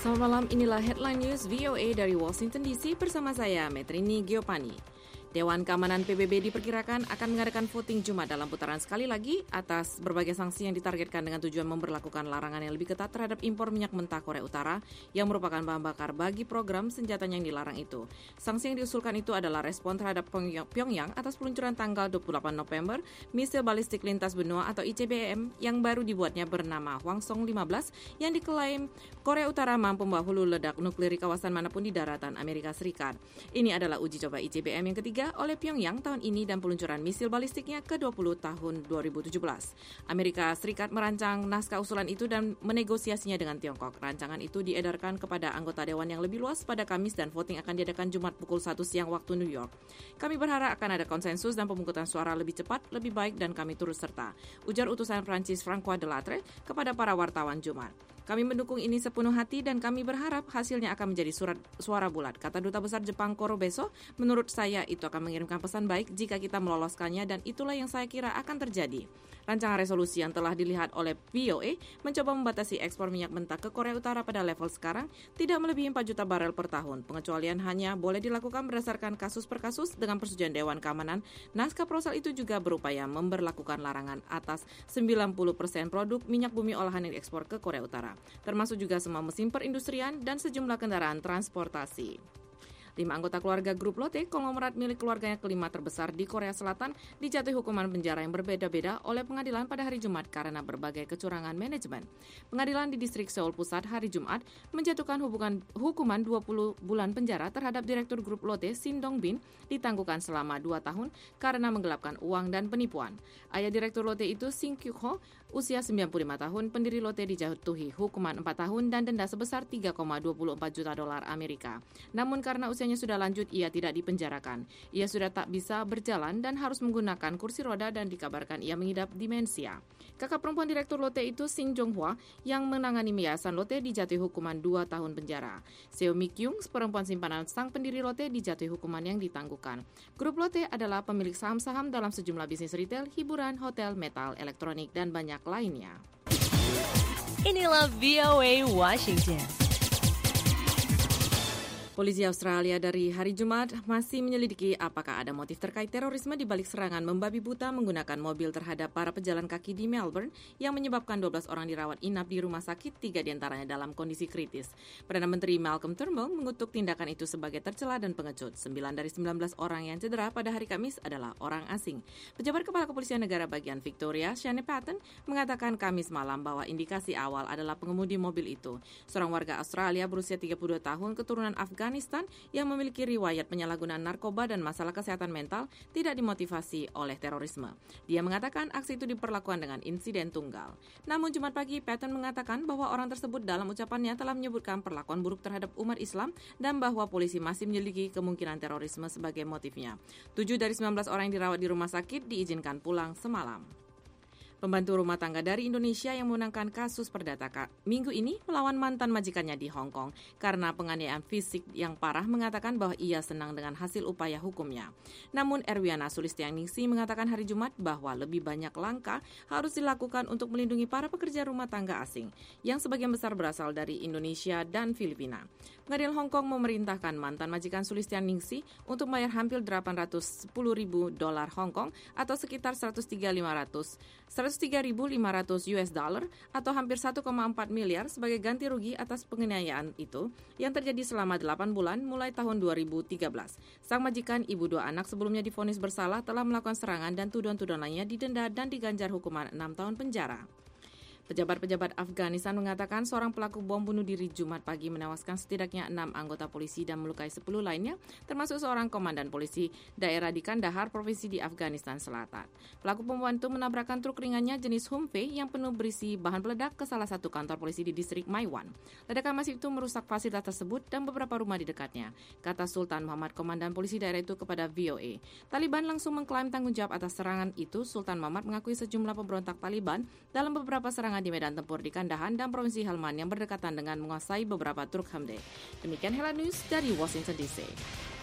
Selamat malam, inilah Headline News VOA dari Washington DC bersama saya, Metrini Giopani. Dewan Keamanan PBB diperkirakan akan mengadakan voting Jumat dalam putaran sekali lagi atas berbagai sanksi yang ditargetkan dengan tujuan memberlakukan larangan yang lebih ketat terhadap impor minyak mentah Korea Utara yang merupakan bahan bakar bagi program senjatanya yang dilarang itu. Sanksi yang diusulkan itu adalah respon terhadap Pyongyang atas peluncuran tanggal 28 November misil balistik lintas benua atau ICBM yang baru dibuatnya bernama Hwasong 15 yang diklaim Korea Utara mampu membawa hulu ledak nuklir di kawasan manapun di daratan Amerika Serikat. Ini adalah uji coba ICBM yang ketiga oleh Pyongyang tahun ini dan peluncuran misil balistiknya ke-20 tahun 2017. Amerika Serikat merancang naskah usulan itu dan menegosiasinya dengan Tiongkok. Rancangan itu diedarkan kepada anggota dewan yang lebih luas pada Kamis dan voting akan diadakan Jumat pukul 1 siang waktu New York. Kami berharap akan ada konsensus dan pemungutan suara lebih cepat, lebih baik dan kami turut serta, ujar utusan Prancis François Delattre kepada para wartawan Jumat. Kami mendukung ini sepenuh hati dan kami berharap hasilnya akan menjadi suara bulat, kata Duta Besar Jepang Koro Beso. Menurut saya itu akan mengirimkan pesan baik jika kita meloloskannya dan itulah yang saya kira akan terjadi. Rancangan resolusi yang telah dilihat oleh VOA mencoba membatasi ekspor minyak mentah ke Korea Utara pada level sekarang tidak melebihi 4 juta barel per tahun. Pengecualian hanya boleh dilakukan berdasarkan kasus per kasus dengan persetujuan Dewan Keamanan. Naskah proposal itu juga berupaya memberlakukan larangan atas 90% produk minyak bumi olahan yang diekspor ke Korea Utara, termasuk juga semua mesin perindustrian dan sejumlah kendaraan transportasi. 5 anggota keluarga grup Lotte, konglomerat milik keluarganya kelima terbesar di Korea Selatan, dijatuhi hukuman penjara yang berbeda-beda oleh pengadilan pada hari Jumat karena berbagai kecurangan manajemen. Pengadilan di distrik Seoul Pusat hari Jumat menjatuhkan hukuman 20 bulan penjara terhadap direktur grup Lotte, Shin Dong-bin, ditangguhkan selama 2 tahun karena menggelapkan uang dan penipuan. Ayah direktur Lotte itu, Shin Kyuk-ho, usia 95 tahun, pendiri Lotte, dijatuhi hukuman 4 tahun dan denda sebesar 3,24 juta dolar Amerika. Namun karena usianya sudah lanjut, ia tidak dipenjarakan. Ia sudah tak bisa berjalan dan harus menggunakan kursi roda dan dikabarkan ia mengidap demensia. Kakak perempuan direktur Lotte itu, Shin Jong-hwa, yang menangani yayasan Lotte, dijatuhi hukuman 2 tahun penjara. Seo Mi-kyung, perempuan simpanan sang pendiri Lotte, dijatuhi hukuman yang ditangguhkan. Grup Lotte adalah pemilik saham-saham dalam sejumlah bisnis retail, hiburan, hotel, metal, elektronik, dan banyak lainnya. Inilah VOA Washington. Polisi Australia dari hari Jumat masih menyelidiki apakah ada motif terkait terorisme di balik serangan membabi buta menggunakan mobil terhadap para pejalan kaki di Melbourne yang menyebabkan 12 orang dirawat inap di rumah sakit, 3 diantaranya dalam kondisi kritis. Perdana Menteri Malcolm Turnbull mengutuk tindakan itu sebagai tercela dan pengecut. 9 dari 19 orang yang cedera pada hari Kamis adalah orang asing. Pejabat Kepala Kepolisian Negara bagian Victoria, Shane Patton, mengatakan Kamis malam bahwa indikasi awal adalah pengemudi mobil itu, seorang warga Australia berusia 32 tahun keturunan Afghanistan yang memiliki riwayat penyalahgunaan narkoba dan masalah kesehatan mental, tidak dimotivasi oleh terorisme. Dia mengatakan aksi itu diperlakukan dengan insiden tunggal. Namun Jumat pagi, Patton mengatakan bahwa orang tersebut dalam ucapannya telah menyebutkan perlakuan buruk terhadap umat Islam dan bahwa polisi masih menyelidiki kemungkinan terorisme sebagai motifnya. 7 dari 19 orang yang dirawat di rumah sakit diizinkan pulang semalam. Pembantu rumah tangga dari Indonesia yang memenangkan kasus perdata minggu ini melawan mantan majikannya di Hong Kong karena penganiayaan fisik yang parah mengatakan bahwa ia senang dengan hasil upaya hukumnya. Namun Erwiana Sulistianingsih mengatakan hari Jumat bahwa lebih banyak langkah harus dilakukan untuk melindungi para pekerja rumah tangga asing yang sebagian besar berasal dari Indonesia dan Filipina. Pengadilan Hong Kong memerintahkan mantan majikan Sulistianingsih untuk membayar hampir 810 ribu dolar Hong Kong atau sekitar 103.500 US dollar atau hampir 1,4 miliar sebagai ganti rugi atas penganiayaan itu yang terjadi selama 8 bulan mulai tahun 2013. Sang majikan, ibu 2 anak sebelumnya divonis bersalah telah melakukan serangan dan tuduhan-tuduhan lainnya didenda dan diganjar hukuman 6 tahun penjara. Pejabat-pejabat Afghanistan mengatakan seorang pelaku bom bunuh diri Jumat pagi menewaskan setidaknya 6 anggota polisi dan melukai 10 lainnya, termasuk seorang komandan polisi daerah di Kandahar, provinsi di Afghanistan Selatan. Pelaku pembunuhan itu menabrakkan truk ringannya jenis Humvee yang penuh berisi bahan peledak ke salah satu kantor polisi di distrik Maiwan. Ledakan masif itu merusak fasilitas tersebut dan beberapa rumah di dekatnya, kata Sultan Muhammad, komandan polisi daerah itu kepada VOA. Taliban langsung mengklaim tanggung jawab atas serangan itu. Sultan Muhammad mengakui sejumlah pemberontak Taliban dalam beberapa serangan di medan tempur di Kandahan dan provinsi Helmand yang berdekatan dengan menguasai beberapa truk Humvee. Demikian Headline News dari Washington DC.